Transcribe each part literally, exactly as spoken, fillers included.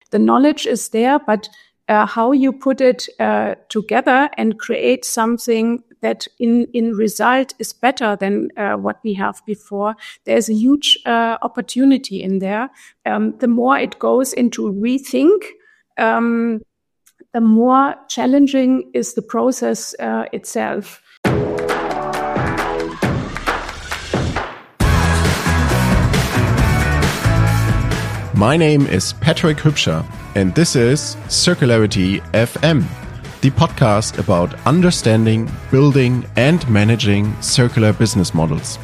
the knowledge is there, but uh, how you put it uh, together and create something that in, in result is better than uh, what we have before. There's a huge uh, opportunity in there. Um, the more it goes into rethink, um, the more challenging is the process uh, itself. My name is Patrick Hübscher, and this is Circularity F M, the podcast about understanding, building, and managing circular business models.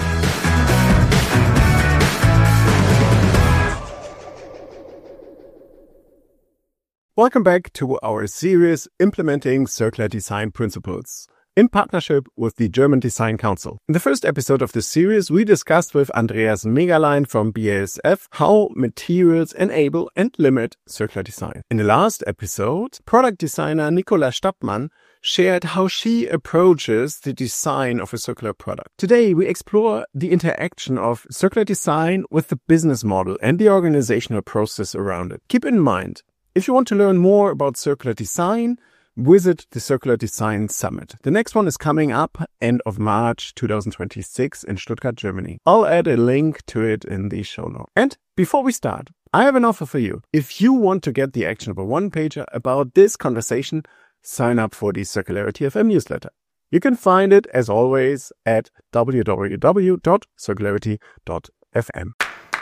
Welcome back to our series Implementing Circular Design Principles, in partnership with the German Design Council. In the first episode of this series, we discussed with Andreas Megalein from B A S F how materials enable and limit circular design. In the last episode, product designer Nicola Stappmann shared how she approaches the design of a circular product. Today, we explore the interaction of circular design with the business model and the organizational process around it. Keep in mind, if you want to learn more about circular design, visit the Circular Design Summit. The next one is coming up end of March twenty twenty-six in Stuttgart, Germany. I'll add a link to it in the show notes. And before we start, I have an offer for you. If you want to get the actionable one-pager about this conversation, sign up for the Circularity F M newsletter. You can find it, as always, at w w w dot circularity dot f m.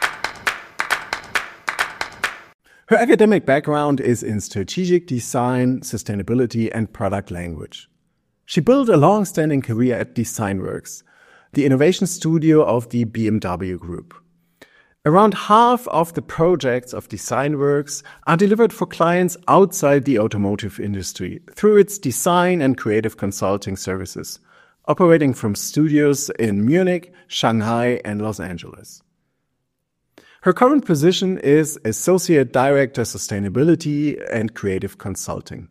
Her academic background is in strategic design, sustainability, and product language. She built a long-standing career at DesignWorks, the innovation studio of the B M W Group. Around half of the projects of DesignWorks are delivered for clients outside the automotive industry through its design and creative consulting services, operating from studios in Munich, Shanghai, and Los Angeles. Her current position is Associate Director Sustainability and Creative Consulting.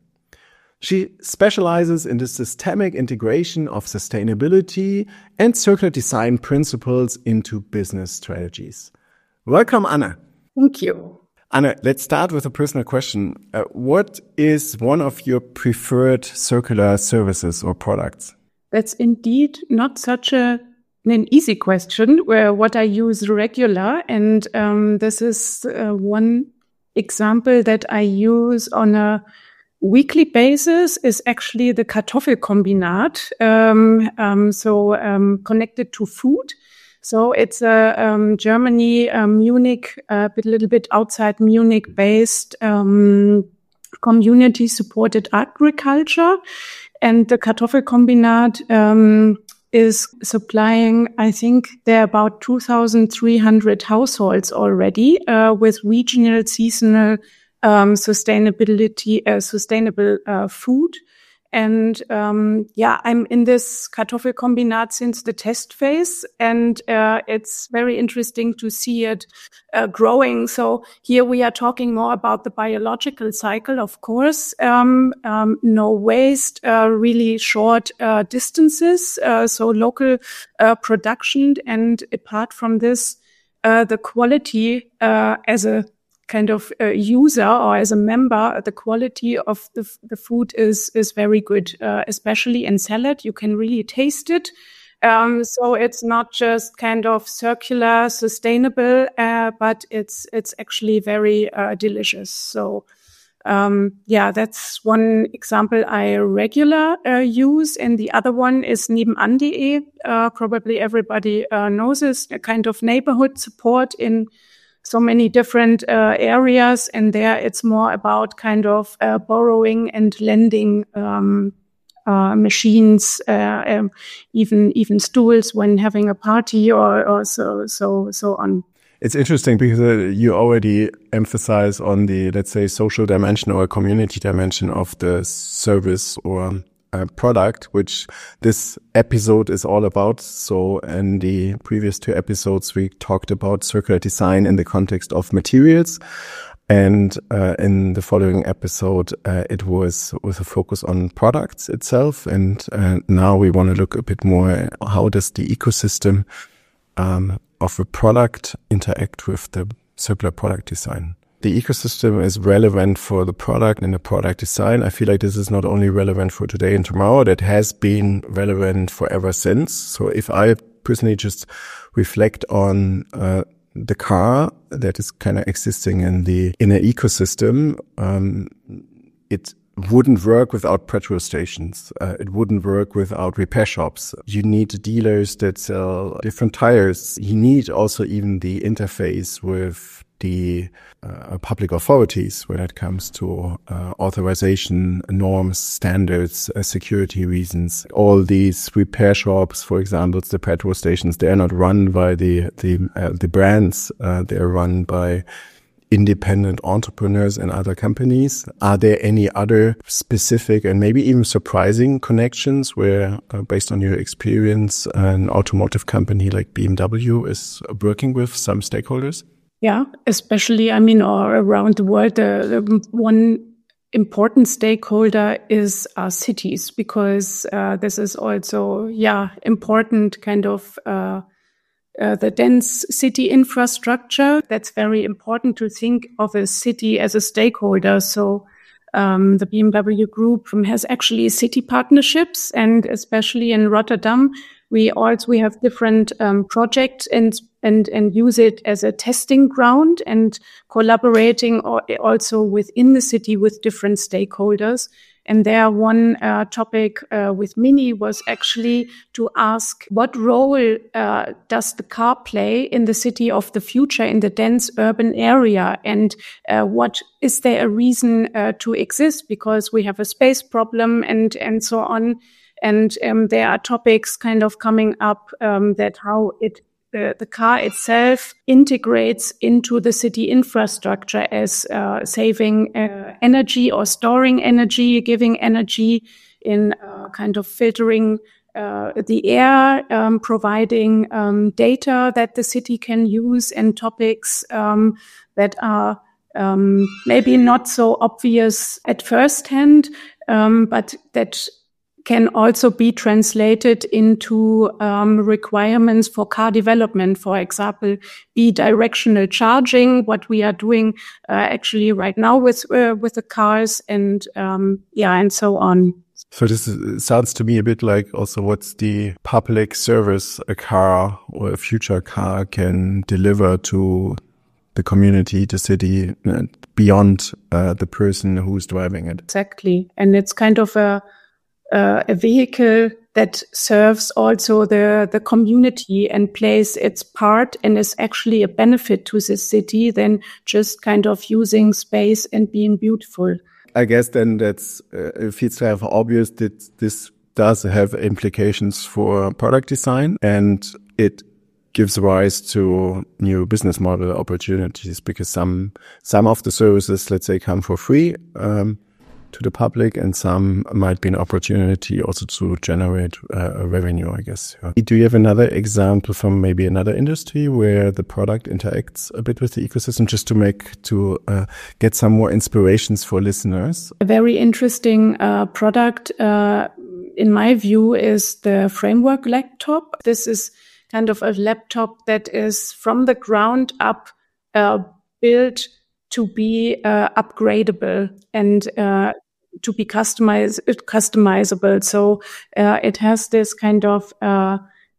She specializes in the systemic integration of sustainability and circular design principles into business strategies. Welcome, Anna. Thank you. Anna, let's start with a personal question. Uh, what is one of your preferred circular services or products? That's indeed not such a an easy question, where what I use regular, and um, this is uh, one example that I use on a weekly basis is actually the Kartoffelkombinat, um, um, so um, connected to food. So it's a um, Germany, uh, Munich, a bit, little bit outside Munich-based um, community-supported agriculture, and the Kartoffelkombinat um, is supplying, I think there are about two thousand three hundred households already uh, with regional, seasonal, um, sustainability, uh, sustainable uh, food. And um, yeah, I'm in this Kartoffelkombinat since the test phase, and uh, it's very interesting to see it uh, growing. So here we are talking more about the biological cycle, of course. Um, um, no waste, uh, really short uh, distances, uh, so local uh, production. And apart from this, uh, the quality uh, as a kind of uh, user or as a member, the quality of the, the food is is very good, uh, especially in salad. You can really taste it. Um, so it's not just kind of circular, sustainable, uh, but it's it's actually very uh, delicious. So um, yeah, that's one example I regular uh, use. And the other one is nebenan dot de. Uh, probably everybody uh, knows this, a kind of neighborhood support in so many different uh, areas, and there it's more about kind of uh, borrowing and lending um, uh, machines, uh, um, even even stools when having a party, or, or so so so on. It's interesting because uh, you already emphasize on the, let's say, social dimension or community dimension of the service or uh, product, which this episode is all about. So in the previous two episodes, we talked about circular design in the context of materials. And uh, in the following episode, uh, it was with a focus on products itself. And uh, now we want to look a bit more at how does the ecosystem um, of a product interact with the circular product design. the ecosystem is relevant for the product and the product design. I feel like this is not only relevant for today and tomorrow, that has been relevant forever since. So if I personally just reflect on uh, the car that is kind of existing in the in an ecosystem, um, it wouldn't work without petrol stations. Uh, it wouldn't work without repair shops. You need dealers that sell different tires. You need also even the interface with the uh, public authorities when it comes to uh, authorization, norms, standards, uh, security reasons. All these repair shops, for example, the petrol stations, they are not run by the the uh, the brands. Uh, they are run by independent entrepreneurs and other companies. Are there any other specific and maybe even surprising connections where, uh, based on your experience, an automotive company like B M W is working with some stakeholders? Yeah, especially, I mean, or around the world, the, the one important stakeholder is our cities, because uh, this is also, yeah, important kind of uh Uh, the dense city infrastructure. That's very important to think of a city as a stakeholder. So um, the B M W Group has actually city partnerships, and especially in Rotterdam, we also we have different um, projects and and and use it as a testing ground and collaborating also within the city with different stakeholders. And there one uh, topic uh, with Mini was actually to ask what role uh, does the car play in the city of the future, in the dense urban area, and uh, what is there a reason uh, to exist, because we have a space problem and and so on. And um, there are topics kind of coming up um, that how it The, the car itself integrates into the city infrastructure as uh, saving uh, energy or storing energy, giving energy in uh, kind of filtering uh, the air, um, providing um, data that the city can use, and topics um, that are um, maybe not so obvious at first hand, um, but that can also be translated into um, requirements for car development. For example, bi-directional charging, what we are doing uh, actually right now with uh, with the cars, and um, yeah, and so on. So this is, sounds to me a bit like also what's the public service a car or a future car can deliver to the community, the city, beyond uh, the person who's driving it. Exactly, and it's kind of a Uh, a vehicle that serves also the, the community and plays its part and is actually a benefit to the city than just kind of using space and being beautiful. I guess then that's, uh, it feels kind of obvious that this does have implications for product design, and it gives rise to new business model opportunities, because some, some of the services, let's say, come for free, um, to the public, and some might be an opportunity also to generate uh, revenue, I guess. Yeah. Do you have another example from maybe another industry where the product interacts a bit with the ecosystem, just to make, to uh, get some more inspirations for listeners? A very interesting uh, product, uh, in my view, is the Framework laptop. This is kind of a laptop that is from the ground up uh, built to be uh, upgradable and uh, to be customized, customizable. So uh, it has this kind of uh,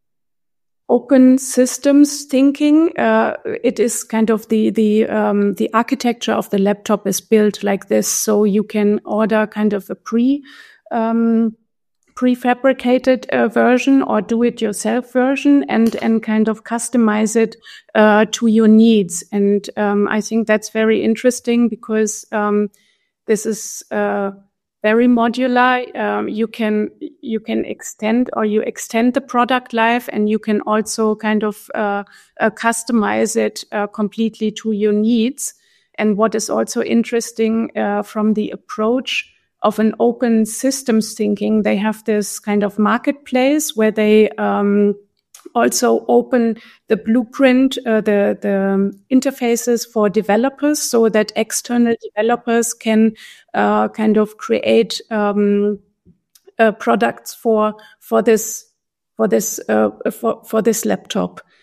open systems thinking. Uh, it is kind of the the um, the architecture of the laptop is built like this, so you can order kind of a pre um, prefabricated uh, version or do-it-yourself version, and and kind of customize it uh, to your needs. And um, I think that's very interesting, because um, this is uh, very modular. Um, you can you can extend or you extend the product life, and you can also kind of uh, uh, customize it uh, completely to your needs. And what is also interesting uh, from the approach of an open systems thinking, they have this kind of marketplace where they um, also open the blueprint, uh, the, the interfaces for developers, so that external developers can uh, kind of create um, uh, products for for this for this uh, for for this laptop.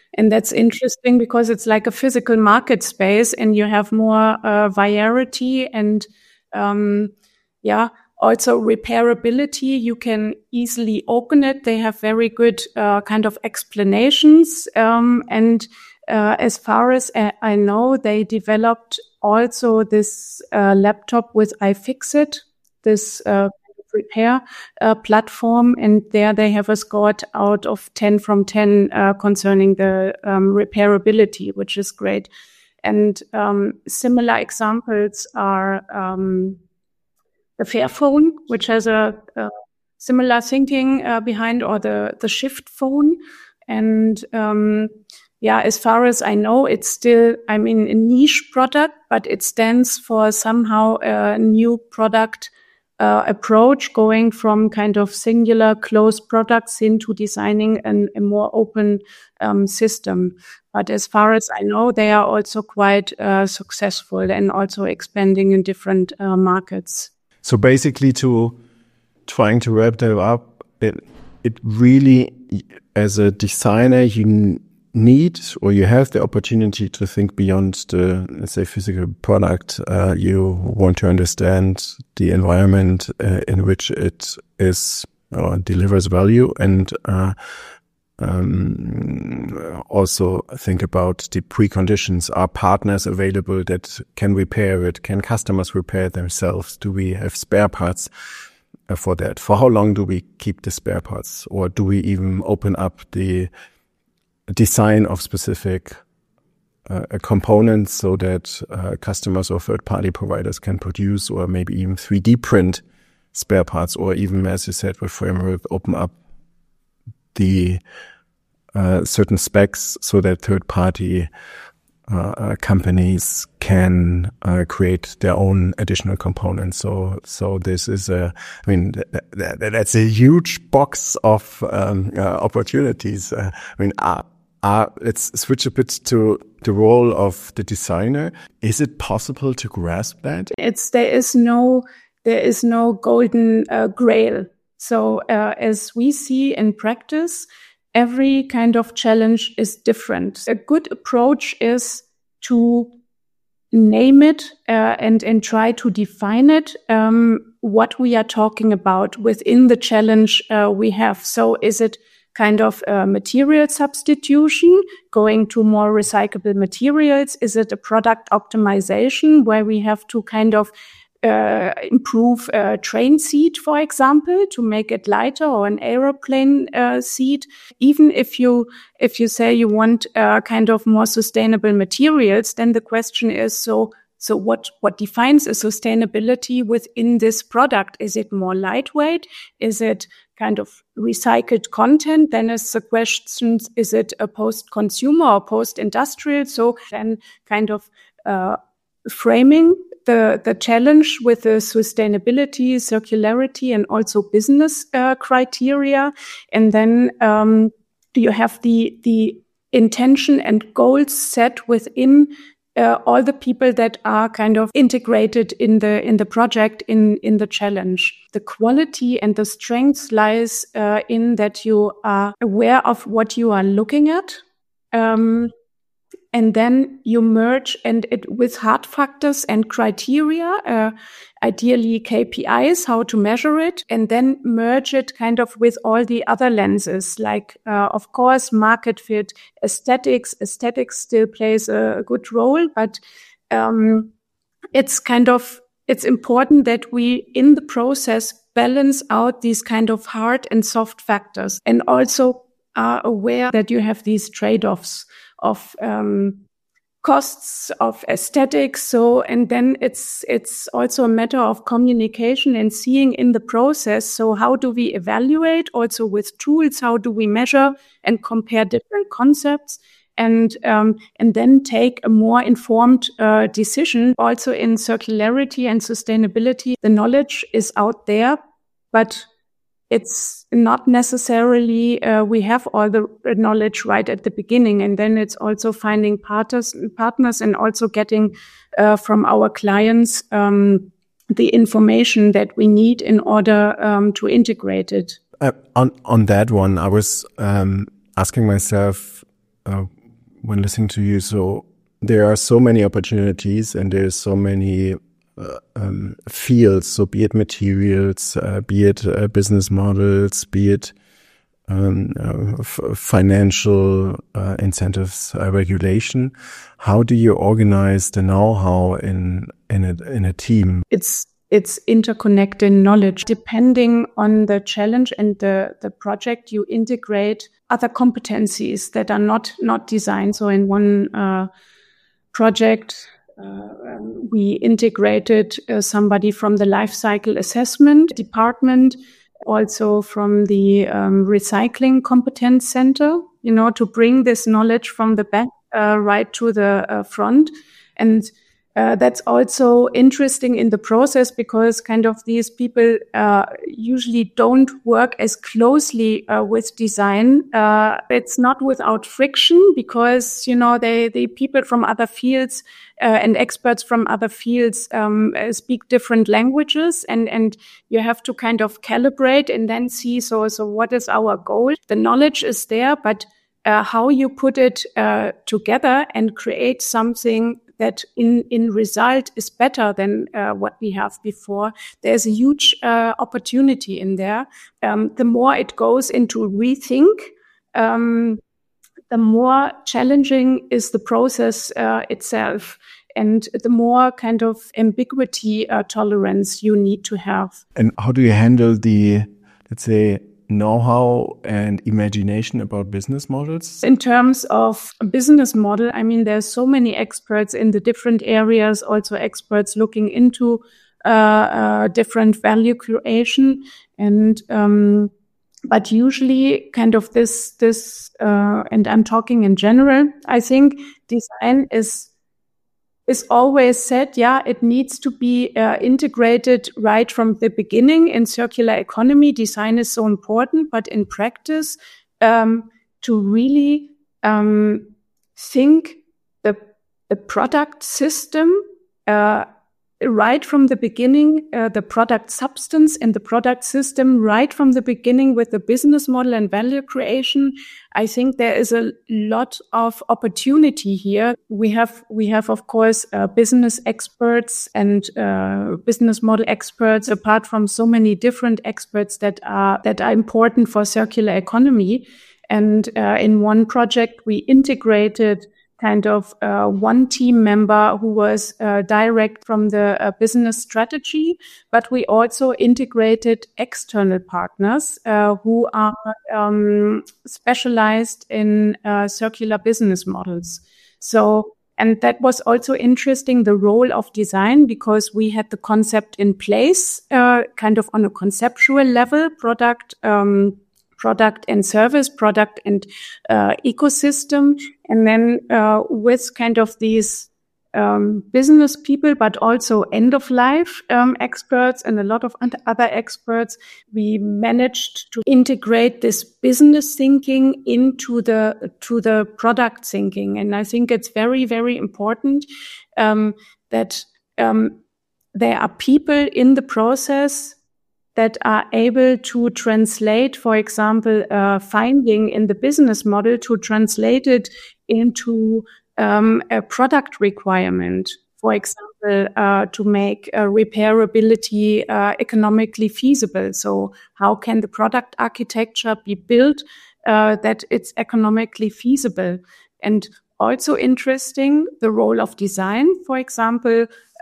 And that's interesting because it's like a physical market space and you have more uh, variety and, um, yeah, also repairability. You can easily open it. They have very good uh, kind of explanations. Um, and uh, as far as I know, they developed also this uh, laptop with iFixit, this uh, repair uh, platform, and there they have a score out of ten from ten uh, concerning the um, repairability, which is great. And um, similar examples are um, the Fairphone, which has a, a similar thinking uh, behind, or the the Shift phone. And um, yeah, as far as I know, it's still, I mean, a niche product, but it stands for somehow a new product Uh, approach, going from kind of singular closed products into designing an, a more open um, system. But as far as I know, they are also quite uh, successful and also expanding in different uh, markets. So basically, to trying to wrap that up, it, it really, as a designer, you need, or you have the opportunity to think beyond the, let's say, physical product. Uh, you want to understand the environment uh, in which it is or delivers value, and uh, um, also think about the preconditions. Are partners available that can repair it? Can customers repair themselves? Do we have spare parts uh, for that? For how long do we keep the spare parts? Or do we even open up the design of specific uh, components so that uh, customers or third-party providers can produce, or maybe even three D print spare parts, or even, as you said, with Framework, open up the uh, certain specs so that third-party uh, uh, companies can uh, create their own additional components. So, so this is a, I mean, th- th- that's a huge box of um, uh, opportunities. Uh, I mean, uh, Uh, let's switch a bit to the role of the designer. Is it possible to grasp that? It's there is no there is no golden uh, grail. So uh, as we see in practice, every kind of challenge is different. A good approach is to name it uh, and and try to define it. Um, what we are talking about within the challenge uh, we have. So is it kind of uh, material substitution, going to more recyclable materials? Is it a product optimization where we have to kind of uh, improve a train seat, for example, to make it lighter, or an aeroplane uh, seat? Even if you if you say you want uh, kind of more sustainable materials, then the question is, so So what, what defines a sustainability within this product? Is it more lightweight? Is it kind of recycled content? Then is the question, is it a post-consumer or post-industrial? So then kind of uh, framing the, the challenge with the sustainability, circularity, and also business uh, criteria. And then um, you have the, the intention and goals set within Uh, all the people that are kind of integrated in the in the project, in in the challenge. The quality and the strength lies uh, in that you are aware of what you are looking at, um, and then you merge and it with hard factors and criteria, uh, ideally K P Is, how to measure it, and then merge it kind of with all the other lenses, like, uh, of course, market fit, aesthetics. Aesthetics still plays a, a good role, but um, it's kind of, it's important that we, in the process, balance out these kind of hard and soft factors, and also are aware that you have these trade-offs of um, costs, of aesthetics. So, and then it's it's also a matter of communication and seeing in the process. So how do we evaluate also with tools? How do we measure and compare different concepts? And um, and then take a more informed uh, decision. Also in circularity and sustainability, the knowledge is out there, but it's not necessarily uh, we have all the knowledge right at the beginning, and then it's also finding partners, partners, and also getting uh, from our clients um, the information that we need in order um, to integrate it. Uh, on on that one, I was um, asking myself, uh, when listening to you. So there are so many opportunities and there's so many uh, um, fields. So be it materials, uh, be it uh, business models, be it um, uh, f- financial uh, incentives, uh, regulation. How do you organize the know-how in in a in a team? It's It's interconnected knowledge. Depending on the challenge and the, the project, you integrate other competencies that are not, not designed. So in one uh, project, uh, um, we integrated uh, somebody from the life cycle assessment department, also from the um, recycling competence center, you know, to bring this knowledge from the back uh, right to the uh, front. And Uh, that's also interesting in the process because kind of these people uh, usually don't work as closely uh, with design. Uh, it's not without friction because, you know, they, the people from other fields uh, and experts from other fields um, speak different languages, and, and you have to kind of calibrate and then see, so, so what is our goal? The knowledge is there, but uh, how you put it uh, together and create something that in, in result is better than uh, what we have before. There's a huge uh, opportunity in there. Um, the more it goes into rethink, um, the more challenging is the process uh, itself. And the more kind of ambiguity uh, tolerance you need to have. And how do you handle the, let's say, know-how and imagination about business models? In terms of a business model, I mean, there's so many experts in the different areas, also experts looking into uh, uh, different value creation. And, um, but usually kind of this, this, uh, and I'm talking in general, I think design is is always said, yeah, it needs to be uh, integrated right from the beginning. In circular economy, design is so important, but in practice, um, to really um, think the, the product system uh, right from the beginning, uh, the product substance and the product system right from the beginning with the business model and value creation. I think there is a lot of opportunity here. We have, we have, of course, uh, business experts and uh, business model experts, apart from so many different experts that are, that are important for circular economy. And uh, in one project, we integrated kind of uh, one team member who was uh, direct from the uh, business strategy, but we also integrated external partners uh, who are um, specialized in uh, circular business models. So, and that was also interesting, the role of design, because we had the concept in place, uh, kind of on a conceptual level, product, um, product and service, product and uh, ecosystem. And then uh, with kind of these um, business people, but also end-of-life um, experts and a lot of other experts, we managed to integrate this business thinking into the to the product thinking. And I think it's very, very important um, that um, there are people in the process that are able to translate, for example, a finding in the business model, to translate it into um, a product requirement. For example, uh, to make uh, repairability uh, economically feasible. So how can the product architecture be built uh, that it's economically feasible? And also interesting, the role of design, for example,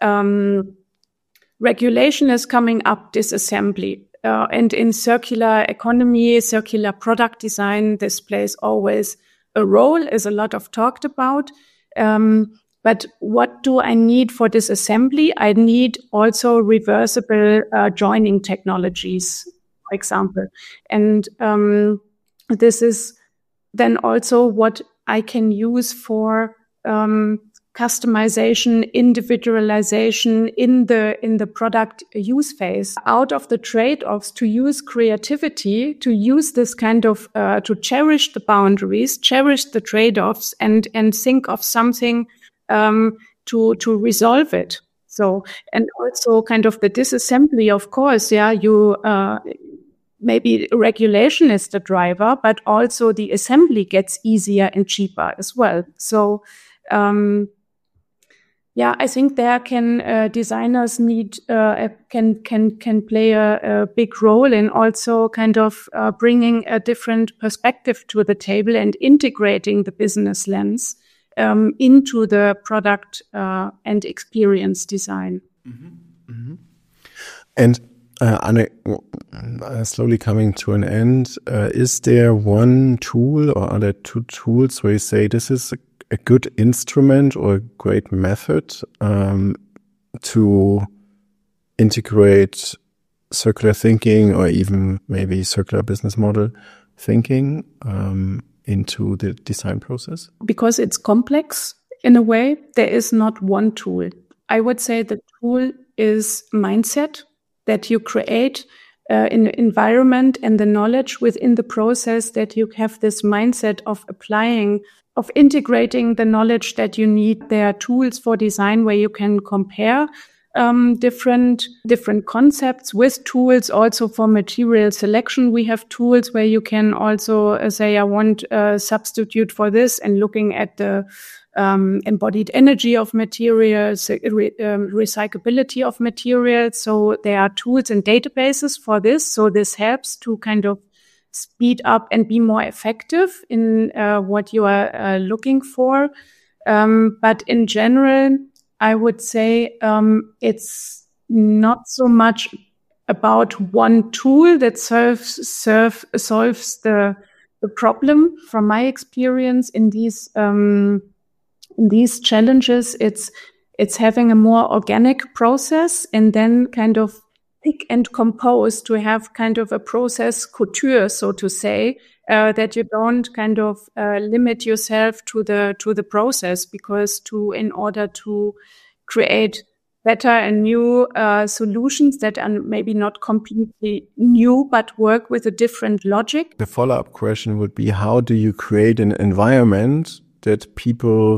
um, regulation is coming up, disassembly. Uh, and in circular economy, circular product design, this plays always a role, is a lot of talked about. Um, but what do I need for disassembly? I need also reversible uh, joining technologies, for example. And um, this is then also what I can use for um customization, individualization in the in the product use phase. Out of the trade-offs, to use creativity, to use this kind of uh, to cherish the boundaries, cherish the trade-offs, and and think of something um, to to resolve it. So, and also kind of the disassembly, of course, yeah, you. Uh, maybe regulation is the driver, but also the assembly gets easier and cheaper as well. So, um, yeah, I think there can uh, designers need uh, can can can play a, a big role in also kind of uh, bringing a different perspective to the table and integrating the business lens um, into the product uh, and experience design. Mm-hmm. Mm-hmm. And uh, Anne, uh, slowly coming to an end, uh, is there one tool or are there two tools where you say this is a, a good instrument or a great method um, to integrate circular thinking or even maybe circular business model thinking um, into the design process? Because it's complex in a way, there is not one tool. I would say the tool is mindset, that you create uh, an environment and the knowledge within the process, that you have this mindset of applying, of integrating the knowledge that you need. There are tools for design where you can compare um, different different concepts with tools. Also for material selection, we have tools where you can also uh, say, I want a substitute for this, and looking at the Um, embodied energy of materials, re, um, recyclability of materials. So there are tools and databases for this. So this helps to kind of speed up and be more effective in uh, what you are uh, looking for. Um, but in general, I would say um, it's not so much about one tool that serves serve, solves the the problem. From my experience in these um, In these challenges, it's it's having a more organic process and then kind of pick and compose to have kind of a process couture, so to say, uh, that you don't kind of uh, limit yourself to the to the process, because to in order to create better and new uh, solutions that are maybe not completely new, but work with a different logic. The follow-up question would be, how do you create an environment that people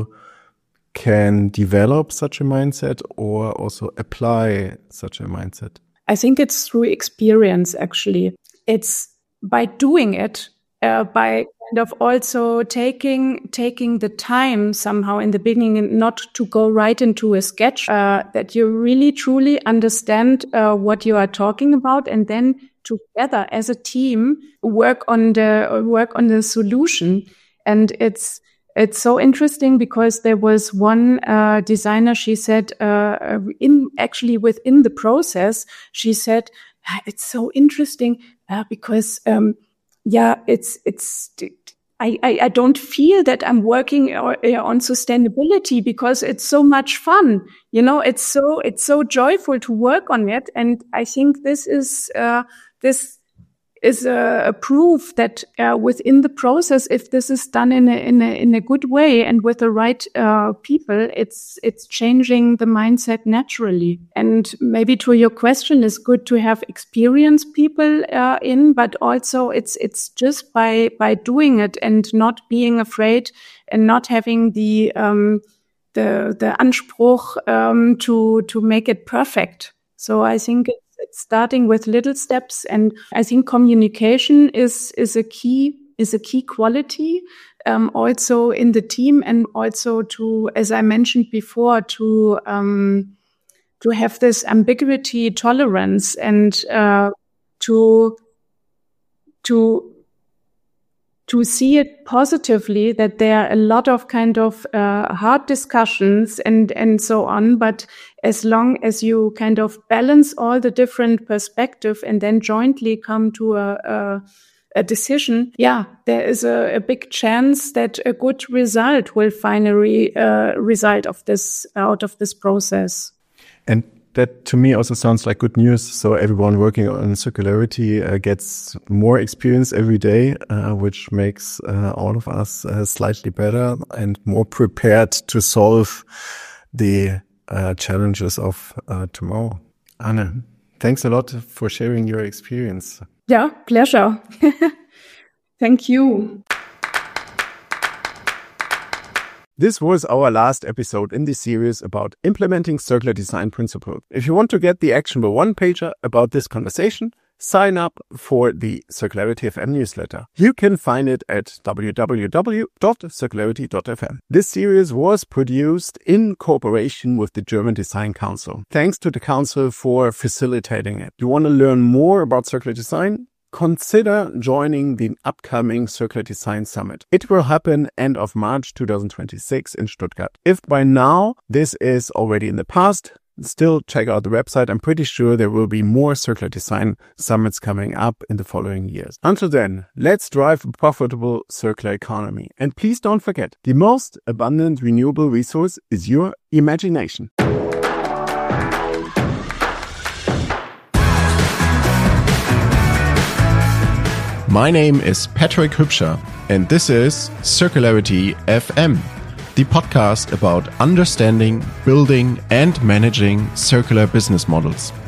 can develop such a mindset or also apply such a mindset? I think it's through experience, actually. It's by doing it, uh, by kind of also taking taking the time somehow in the beginning, and not to go right into a sketch, uh, that you really truly understand uh, what you are talking about, and then together as a team work on the work on the solution. And it's It's so interesting because there was one uh, designer, she said, uh, in actually within the process, she said, it's so interesting uh, because, um, yeah, it's, it's, I, I, I don't feel that I'm working on sustainability because it's so much fun. You know, it's so, it's so joyful to work on it. And I think this is, uh, this, is a, a proof that uh, within the process, if this is done in a, in a, in a good way and with the right uh, people, it's, it's changing the mindset naturally. And maybe to your question, it's good to have experienced people uh, in, but also it's, it's just by, by doing it and not being afraid and not having the, um, the, the Anspruch um, to, to make it perfect. So I think it's, It's starting with little steps, and I think communication is is a key is a key quality um, also in the team, and also to, as I mentioned before, to um, to have this ambiguity tolerance and uh, to to to see it positively, that there are a lot of kind of uh, hard discussions and, and so on. But as long as you kind of balance all the different perspectives and then jointly come to a, a, a decision, yeah, there is a, a big chance that a good result will finally uh, result of this out of this process. And that to me also sounds like good news. So everyone working on circularity uh, gets more experience every day, uh, which makes uh, all of us uh, slightly better and more prepared to solve the uh, challenges of uh, tomorrow. Anne, thanks a lot for sharing your experience. Yeah, pleasure. Thank you. This was our last episode in this series about implementing circular design principles. If you want to get the actionable one-pager about this conversation, sign up for the Circularity F M newsletter. You can find it at w w w dot circularity dot f m. This series was produced in cooperation with the German Design Council. Thanks to the Council for facilitating it. You want to learn more about circular design? Consider joining the upcoming Circular Design Summit. It will happen end of March twenty twenty-six in Stuttgart. If by now this is already in the past, still check out the website. I'm pretty sure there will be more circular design summits coming up in the following years. Until then, let's drive a profitable circular economy. And please don't forget, the most abundant renewable resource is your imagination. My name is Patrick Hübscher, and this is Circularity F M, the podcast about understanding, building, and managing circular business models.